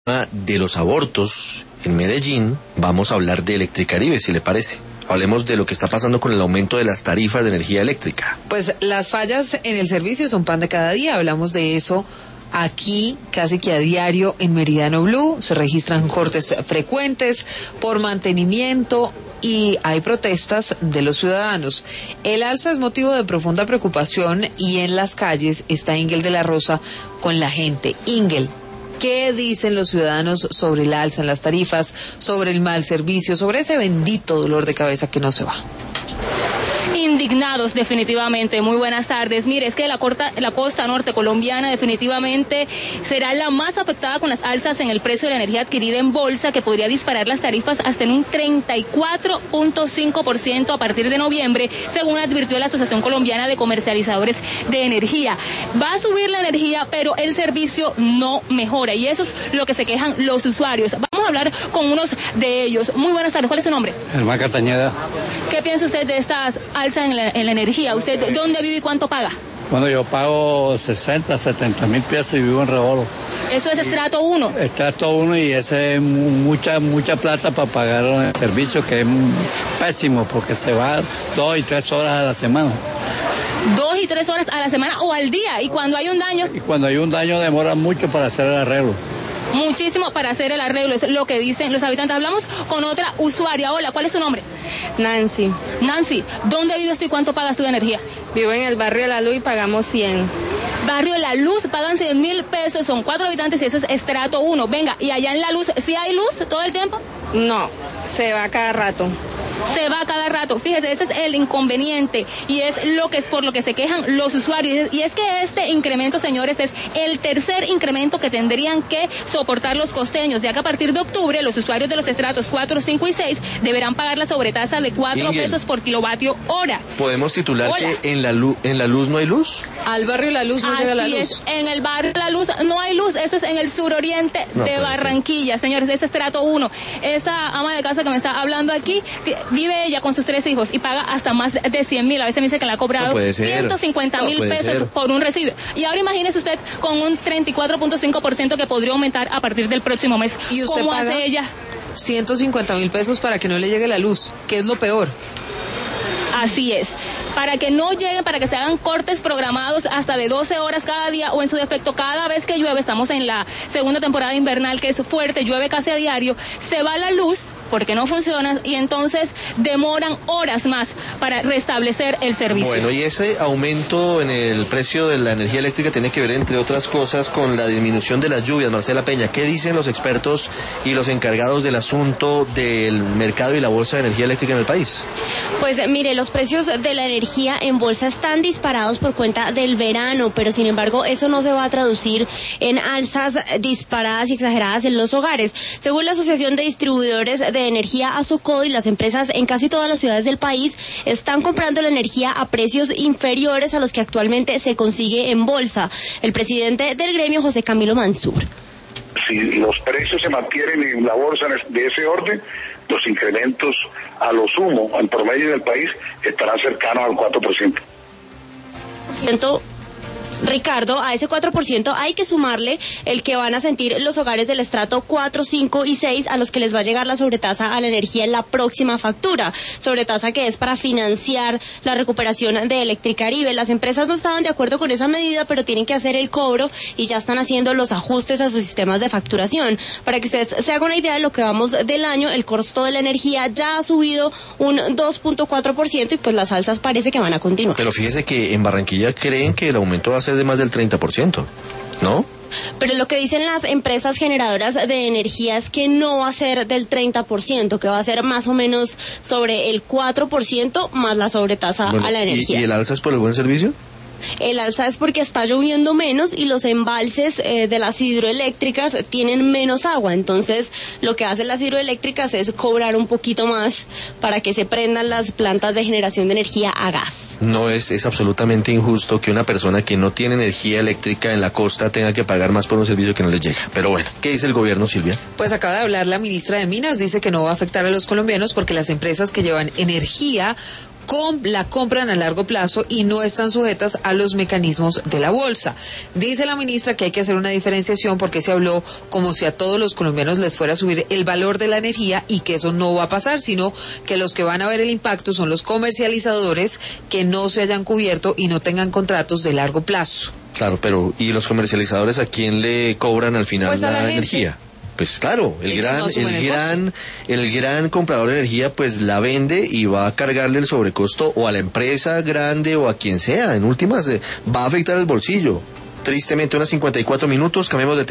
de los abortos en Medellín, vamos a hablar de Electricaribe, si le parece. Hablemos de lo que está pasando con el aumento de las tarifas de energía eléctrica. Pues las fallas en el servicio son pan de cada día, hablamos de eso aquí casi que a diario en Meridiano Blue. Se registran cortes frecuentes por mantenimiento y hay protestas de los ciudadanos. El alza es motivo de profunda preocupación y en las calles está Ingel de la Rosa con la gente. Ingel, ¿qué dicen los ciudadanos sobre el alza en las tarifas, sobre el mal servicio, sobre ese bendito dolor de cabeza que no se va? Indignados, definitivamente. Muy buenas tardes. Mire, es que la costa norte colombiana definitivamente será la más afectada con las alzas en el precio de la energía adquirida en bolsa, que podría disparar las tarifas hasta en un 34.5% a partir de noviembre, según advirtió la Asociación Colombiana de Comercializadores de Energía. Va a subir la energía, pero el servicio no mejora, y eso es lo que se quejan los usuarios. Vamos a hablar con unos de ellos. Muy buenas tardes. ¿Cuál es su nombre? Germán Castañeda. ¿Qué piensa usted de estas alzas en la energía? ¿Usted dónde vive y cuánto paga? Bueno, yo pago 60, 70 mil pesos y vivo en Rebolo. ¿Eso es estrato 1? Estrato 1, y ese es mucha plata para pagar el servicio, que es pésimo porque se va 2 y 3 horas a la semana. 2 y 3 horas a la semana o al día, y cuando hay un daño. Y cuando hay un daño demora mucho para hacer el arreglo. Muchísimo para hacer el arreglo, es lo que dicen los habitantes. Hablamos con otra usuaria. Hola, ¿cuál es su nombre? Nancy. Nancy, ¿dónde vives tú y cuánto pagas tú de energía? Vivo en el barrio de La Luz y pagamos 100. Barrio de La Luz, pagan 100.000 pesos, son 4 habitantes y eso es estrato 1. Venga, ¿y allá en La Luz sí hay luz todo el tiempo? No, se va cada rato. Se va cada rato. Fíjese, ese es el inconveniente y es por lo que se quejan los usuarios. Y es que este incremento, señores, es el tercer incremento que tendrían que soportar los costeños, ya que a partir de octubre los usuarios de los estratos 4, 5 y 6 deberán pagar la sobretasa de 4 pesos por kilovatio hora. ¿Podemos titular que en la luz no hay luz? Al barrio La Luz no llega la luz. Así es, en el barrio La Luz no hay luz, eso es en el suroriente de Barranquilla, señores, ese estrato 1. Esa ama de casa que me está hablando aquí, vive ella con sus 3 hijos y paga hasta más de 100.000. A veces me dice que le ha cobrado 150.000 pesos por un recibo. Y ahora imagínese usted con un 34.5% que podría aumentar a partir del próximo mes. ¿Y usted ¿Cómo paga hace ella? 150.000 pesos para que no le llegue la luz, que es lo peor. Así es, para que no lleguen, para que se hagan cortes programados hasta de 12 horas cada día, o en su defecto cada vez que llueve. Estamos en la segunda temporada invernal, que es fuerte, llueve casi a diario, se va la luz porque no funciona y entonces demoran horas más para restablecer el servicio. Bueno, y ese aumento en el precio de la energía eléctrica tiene que ver, entre otras cosas, con la disminución de las lluvias. Marcela Peña, ¿qué dicen los expertos y los encargados del asunto del mercado y la bolsa de energía eléctrica en el país? Pues mire, los precios de la energía en bolsa están disparados por cuenta del verano, pero sin embargo eso no se va a traducir en alzas disparadas y exageradas en los hogares. Según la Asociación de Distribuidores de Energía Asocodi, las empresas en casi todas las ciudades del país están comprando la energía a precios inferiores a los que actualmente se consigue en bolsa. El presidente del gremio, José Camilo Mansur. Si los precios se mantienen en la bolsa de ese orden, los incrementos a lo sumo, en promedio del país, estarán cercanos al 4%. Ricardo, a ese 4% hay que sumarle el que van a sentir los hogares del estrato 4, 5 y 6, a los que les va a llegar la sobretasa a la energía en la próxima factura. Sobretasa que es para financiar la recuperación de Electricaribe. Las empresas no estaban de acuerdo con esa medida, pero tienen que hacer el cobro y ya están haciendo los ajustes a sus sistemas de facturación. Para que usted se haga una idea de lo que vamos del año, el costo de la energía ya ha subido un 2.4% y pues las alzas parece que van a continuar. Pero fíjese que en Barranquilla creen que el aumento va a ser de más del 30%, ¿no? Pero lo que dicen las empresas generadoras de energía es que no va a ser del 30%, que va a ser más o menos sobre el 4% más la sobretasa a la energía. ¿Y el alza es por el buen servicio? El alza es porque está lloviendo menos y los embalses de las hidroeléctricas tienen menos agua. Entonces, lo que hacen las hidroeléctricas es cobrar un poquito más para que se prendan las plantas de generación de energía a gas. No es absolutamente injusto que una persona que no tiene energía eléctrica en la costa tenga que pagar más por un servicio que no le llega. Pero bueno, ¿qué dice el gobierno, Silvia? Pues acaba de hablar la ministra de Minas, dice que no va a afectar a los colombianos porque las empresas que llevan energía la compran a largo plazo y no están sujetas a los mecanismos de la bolsa. Dice la ministra que hay que hacer una diferenciación porque se habló como si a todos los colombianos les fuera a subir el valor de la energía y que eso no va a pasar, sino que los que van a ver el impacto son los comercializadores que no se hayan cubierto y no tengan contratos de largo plazo. Claro, pero ¿y los comercializadores a quién le cobran al final pues la energía? Pues claro, el gran comprador de energía pues la vende y va a cargarle el sobrecosto o a la empresa grande o a quien sea. En últimas va a afectar el bolsillo. Tristemente, unas 54 minutos, cambiemos de